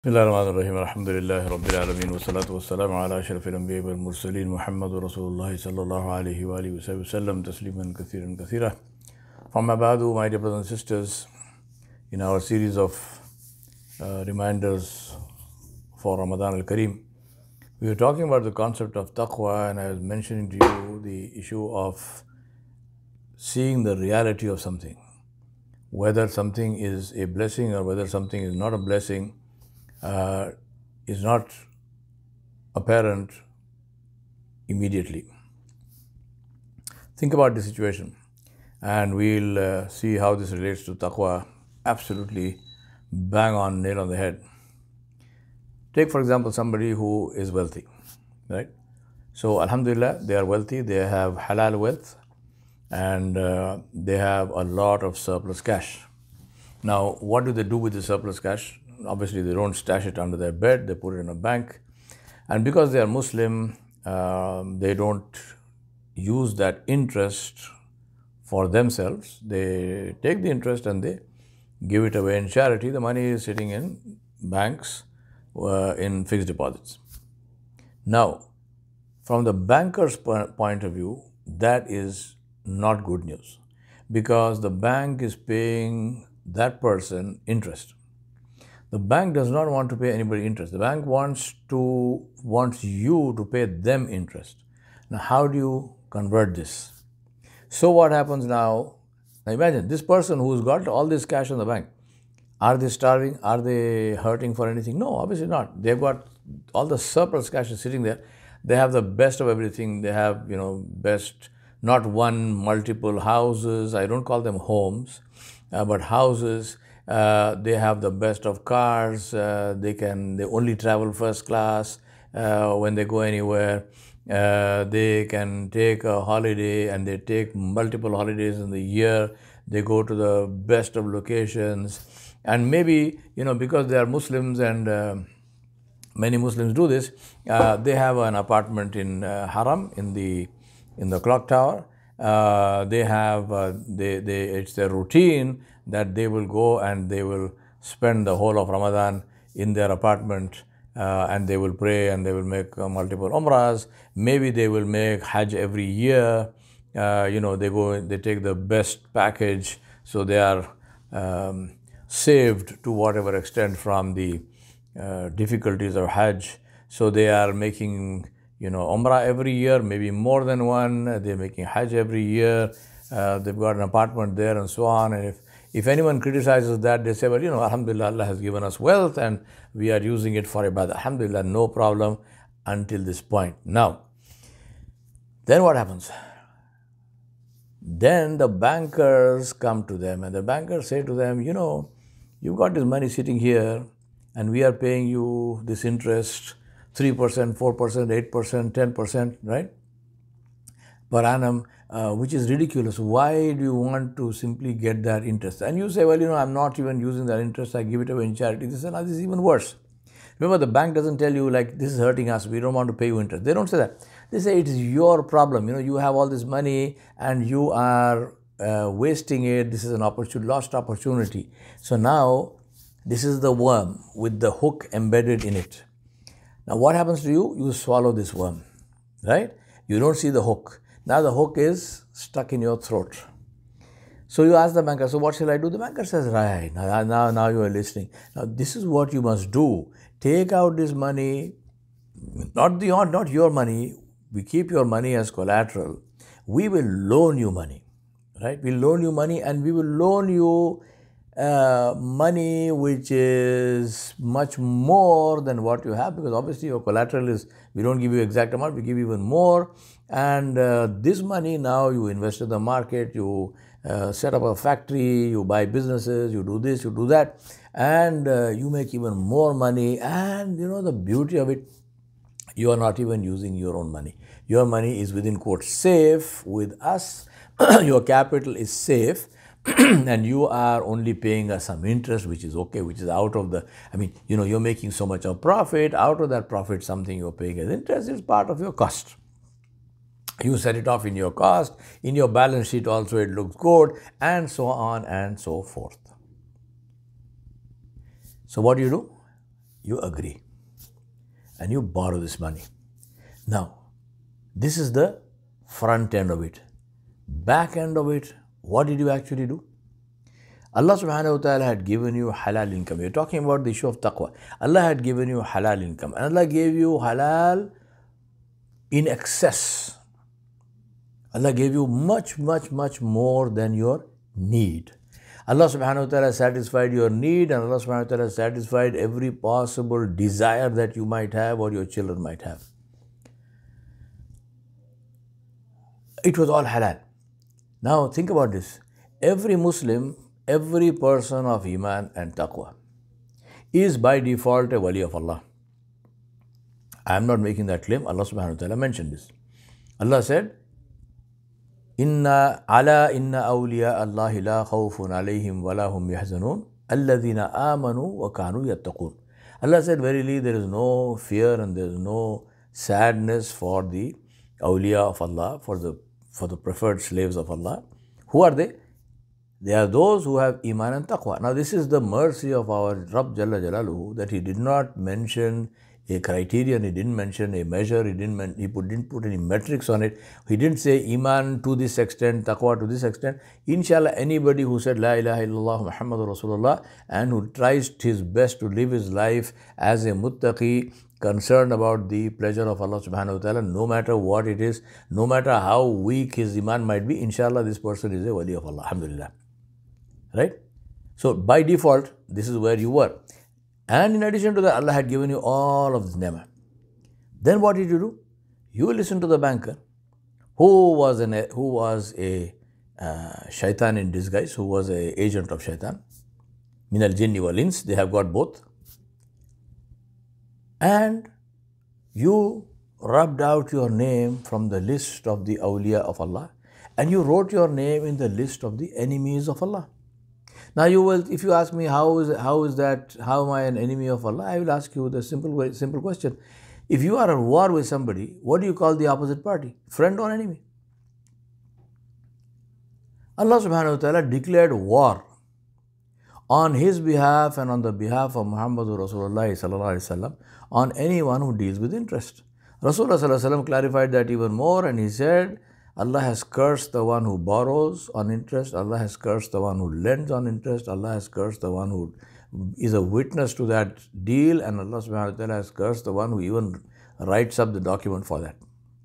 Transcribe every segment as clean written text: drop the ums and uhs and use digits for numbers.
بسم الله الرحمن الرحيم الحمد لله رب العالمين والصلاة والسلام على أشرف الأنبياء والمرسلين محمد رسول الله صلى الله عليه وآله وسلم تسليما كثيرا كثيرا. فما بعد, my dear brothers and sisters, in our series of reminders for Ramadan al-Kareem, we were talking about the concept of taqwa, and I was mentioning to you the issue of seeing the reality of something, whether something is a blessing or whether something is not a blessing. Is not apparent immediately. Think about the situation and we'll see how this relates to taqwa. Absolutely bang on, nail on the head. Take, for example, somebody who is wealthy, right? So, alhamdulillah, they are wealthy, they have halal wealth, and they have a lot of surplus cash. Now, what do they do with the surplus cash? Obviously, they don't stash it under their bed, they put it in a bank. And because they are Muslim, they don't use that interest for themselves. They take the interest and they give it away in charity. The money is sitting in banks, in fixed deposits. Now, from the banker's point of view, that is not good news, because the bank is paying that person interest. The bank does not want to pay anybody interest. The bank wants you to pay them interest. Now, how do you convert this? So what happens now? Now imagine this person who's got all this cash in the bank. Are they starving? Are they hurting for anything? No, obviously not. They've got all the surplus cash is sitting there. They have the best of everything. They have, best, not one, multiple houses. I don't call them homes, but houses. They have the best of cars. They only travel first class when they go anywhere. They can take a holiday, and they take multiple holidays in the year. They go to the best of locations, and maybe because they are Muslims, and many Muslims do this, they have an apartment in Haram, in the clock tower. It's their routine that they will go and they will spend the whole of Ramadan in their apartment, and they will pray and they will make multiple umrahs. Maybe they will make Hajj every year. They take the best package, so they are saved to whatever extent from the difficulties of Hajj. So they are making Umrah every year, maybe more than one. They're making Hajj every year. They've got an apartment there and so on. And if anyone criticizes that, they say, well, alhamdulillah, Allah has given us wealth and we are using it for ibadah. Alhamdulillah, no problem until this point. Now, then what happens? Then the bankers come to them and the bankers say to them, you've got this money sitting here and we are paying you this interest, 3%, 4%, 8%, 10%, right, per annum, which is ridiculous. Why do you want to simply get that interest? And you say, well, I'm not even using that interest. I give it away in charity. This is even worse. Remember, the bank doesn't tell you, like, this is hurting us, we don't want to pay you interest. They don't say that. They say it is your problem. You have all this money and you are wasting it. This is an lost opportunity. So now, this is the worm with the hook embedded in it. Now, what happens to you? You swallow this worm, right? You don't see the hook. Now, the hook is stuck in your throat. So you ask the banker, so what shall I do? The banker says, right, now you are listening. Now, this is what you must do. Take out this money, not your money. We keep your money as collateral. We will loan you money, right? We'll loan you money, and we will loan you money which is much more than what you have, because obviously your collateral is, we don't give you exact amount, we give you even more. And this money now you invest in the market, you set up a factory, you buy businesses, you do this, you do that, and you make even more money. And the beauty of it, you are not even using your own money. Your money is, within quotes, safe with us. Your capital is safe. And you are only paying us some interest, which is okay, which is out of the, you're making so much of profit. Out of that profit, something you're paying as interest is part of your cost. You set it off in your cost. In your balance sheet also it looks good, and so on and so forth. So what do? you agree and you borrow this money. Now, this is the front end of it. Back end of it, what did you actually do? Allah subhanahu wa ta'ala had given you halal income. You're talking about the issue of taqwa. Allah had given you halal income. And Allah gave you halal in excess. Allah gave you much, much, much more than your need. Allah subhanahu wa ta'ala satisfied your need, and Allah subhanahu wa ta'ala satisfied every possible desire that you might have or your children might have. It was all halal. Now think about this. Every Muslim, every person of Iman and Taqwa is by default a wali of Allah. I am not making that claim. Allah subhanahu wa ta'ala mentioned this. Allah said, Inna awliya Allahi la khawfun alayhim wa lahum yahzanun alladhina amanu wa kanu yattaqun. Allah said, verily there is no fear and there is no sadness for the awliya of Allah, for the preferred slaves of Allah. Who are they? They are those who have Iman and Taqwa. Now this is the mercy of our Rabb Jalla Jalaluhu, that He did not mention a criterion, He didn't mention a measure, He didn't put any metrics on it. He didn't say Iman to this extent, Taqwa to this extent. Inshallah, anybody who said La ilaha illallah Muhammadur Rasulullah and who tries his best to live his life as a muttaqi, concerned about the pleasure of Allah subhanahu wa ta'ala, no matter what it is, no matter how weak his Iman might be, inshallah this person is a wali of Allah, alhamdulillah. Right? So by default, this is where you were. And in addition to that, Allah had given you all of this ni'mah. Then what did you do? You listen to the banker who was a shaitan in disguise, who was an agent of shaitan. Min al-jinni wal-ins, they have got both. And you rubbed out your name from the list of the awliya of Allah, and you wrote your name in the list of the enemies of Allah. Now if you ask me how am I an enemy of Allah, I will ask you the simple question. If you are at war with somebody, what do you call the opposite party? Friend or enemy? Allah subhanahu wa ta'ala declared war on His behalf and on the behalf of Muhammadur Rasulullah sallallahu alaihi wasallam on anyone who deals with interest. Rasulullah sallallahu alaihi wasallam clarified that even more, and he said, Allah has cursed the one who borrows on interest. Allah has cursed the one who lends on interest. Allah has cursed the one who is a witness to that deal. And Allah subhanahu wa ta'ala has cursed the one who even writes up the document for that.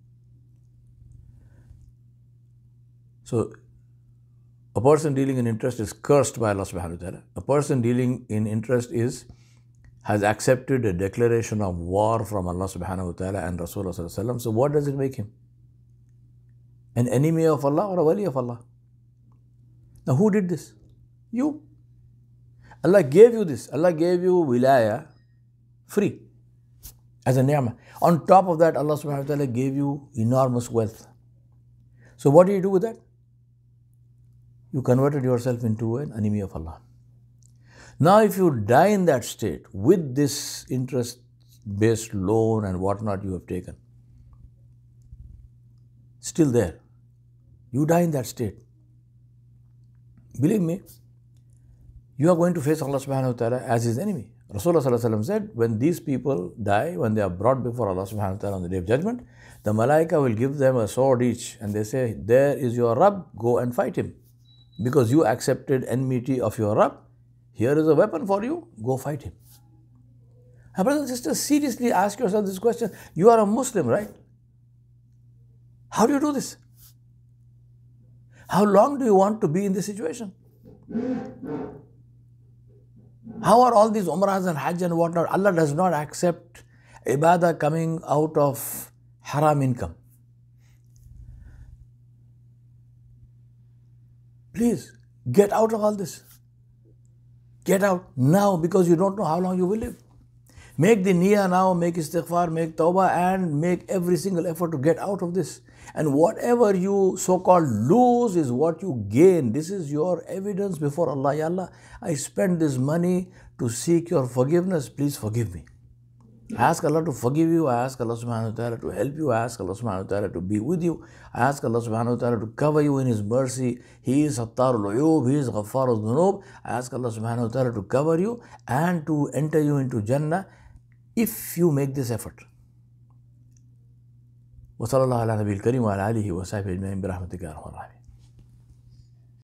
So, a person dealing in interest is cursed by Allah subhanahu wa ta'ala. A person dealing in interest has accepted a declaration of war from Allah subhanahu wa ta'ala and Rasulullah sallallahu alaihi wasallam. So what does it make him? An enemy of Allah or a wali of Allah? Now who did this? You. Allah gave you this. Allah gave you wilaya free as a ni'mah. On top of that, Allah subhanahu wa ta'ala gave you enormous wealth. So what do you do with that? You converted yourself into an enemy of Allah. Now if you die in that state with this interest-based loan and whatnot you have taken, still there, you die in that state, believe me, you are going to face Allah subhanahu wa ta'ala as His enemy. Rasulullah sallallahu alaihi wasallam said, when these people die, when they are brought before Allah subhanahu wa ta'ala on the day of judgment, the malaika will give them a sword each and they say, there is your Rabb, go and fight him. Because you accepted enmity of your Rabb, here is a weapon for you, go fight him. Now, brothers and sisters, seriously ask yourself this question. You are a Muslim, right? How do you do this? How long do you want to be in this situation? How are all these umrahs and hajj and whatnot? Allah does not accept ibadah coming out of haram income. Please, get out of all this. Get out now, because you don't know how long you will live. Make the niyyah now, make istighfar, make tawbah, and make every single effort to get out of this. And whatever you so-called lose is what you gain. This is your evidence before Allah. Ya Allah, I spent this money to seek your forgiveness. Please forgive me. I ask Allah to forgive you. I ask Allah subhanahu wa ta'ala to help you. I ask Allah subhanahu wa ta'ala to be with you. I ask Allah subhanahu wa ta'ala to cover you in His mercy. He is Sattarul Uyub. He is Ghaffarul Dhunub. I ask Allah subhanahu wa ta'ala to cover you and to enter you into Jannah if you make this effort. وصلى الله على نبي الكريم وعلى آله وصحبه أجمعين برحمتك يا أرحم الراحمين.